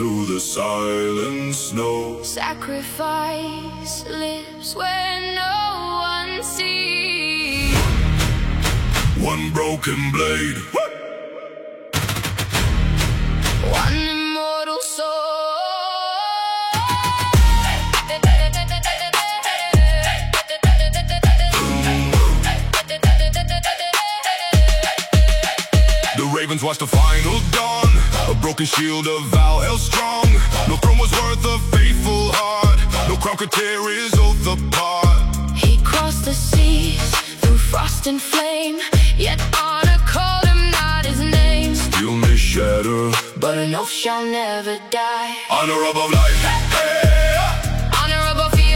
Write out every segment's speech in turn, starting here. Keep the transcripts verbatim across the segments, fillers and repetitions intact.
through the silent snow. Sacrifice lives where no one sees. One broken blade, one immortal soul. The ravens watched the final dawn. A broken shield of Valhalla strong. No throne was worth a faithful heart. No crown could tear his oath apart. He crossed the seas through frost and flame, yet honor called him not his name. Steel may shatter, but an oath shall never die. honor above life. Hey, Honor above fear.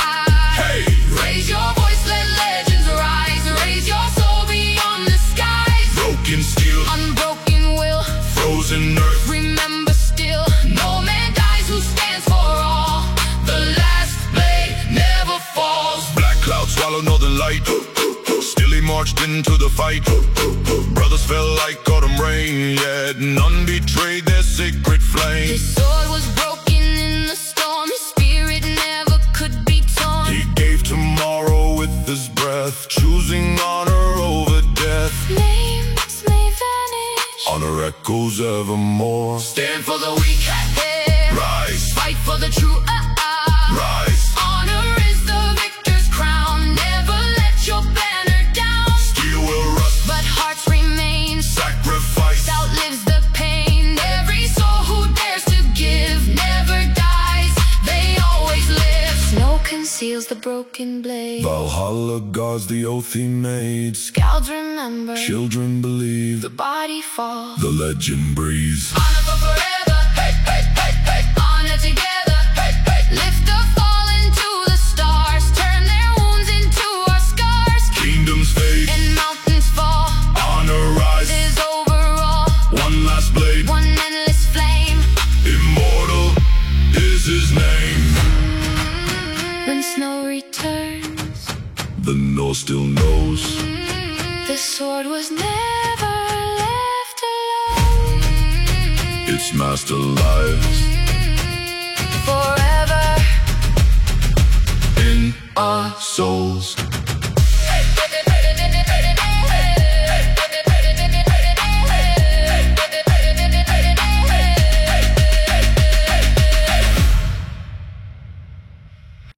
I hey. raise your voice, let legends rise. Raise your soul beyond the skies. Broken steel, Unbroken will, frozen earth. remember still. No man dies who stands for all. The last blade never falls. Black clouds swallow northern light. Still he marched into the fight. Brothers fell like autumn rain, yet none betrayed their sacred flame. His sword was broken in the storm. His spirit never could be torn. He gave tomorrow with his breath, choosing honor over death. Names may vanish. Honor echoes evermore. Stand for the weak. Hey. Rise, Fight for the true. Ah, ah. rise. Honor is the victor's crown. Never let your banner down. Steel will rust, But hearts remain. sacrifice. Outlives the pain. Every soul who dares to give never dies. They always live. Snow conceals the broken blade. Valhalla guards the oath he made. Scouts remember. Children believe, The body falls. the legend breathes. Honor for forever. Hey, hey, hey, hey. Honor together. Hey, hey. Lift the fallen to the stars. Turn their wounds into our scars. Kingdoms fade, And mountains fall. honor rise. Is over all. One last blade, One endless flame. immortal is his name. When snow returns, The North still knows. the sword was never left alone. Its master lives Forever in our souls.